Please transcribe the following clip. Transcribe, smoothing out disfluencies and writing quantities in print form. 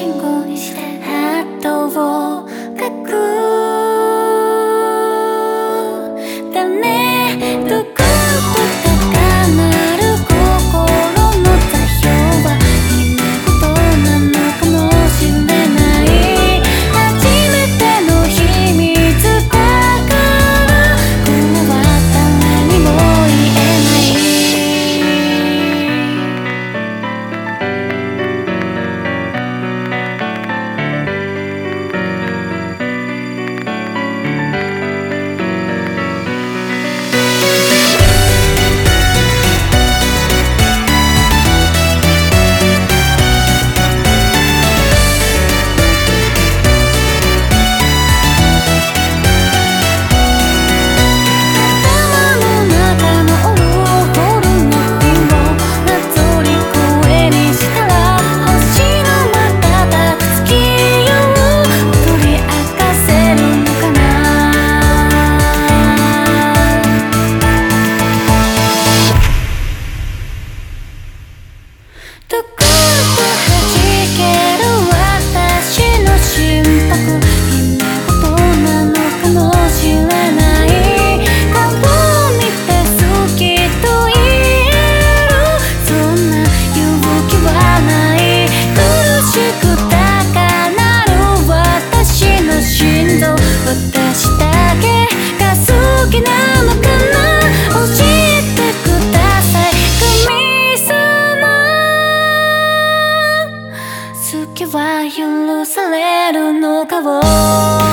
信号にしてハートを書く。だね、どこと高鳴る心の座標は夢事なのかもしれない。初めての秘密だからこれは誰にも言えない。とくっと弾ける私の心拍、夢事なのかもしれない。顔を見て好きと言えるそんな勇気はない。苦しく高鳴る私の心臓、私だけが好きなのかな。教えてください神様。好きは許されるのかを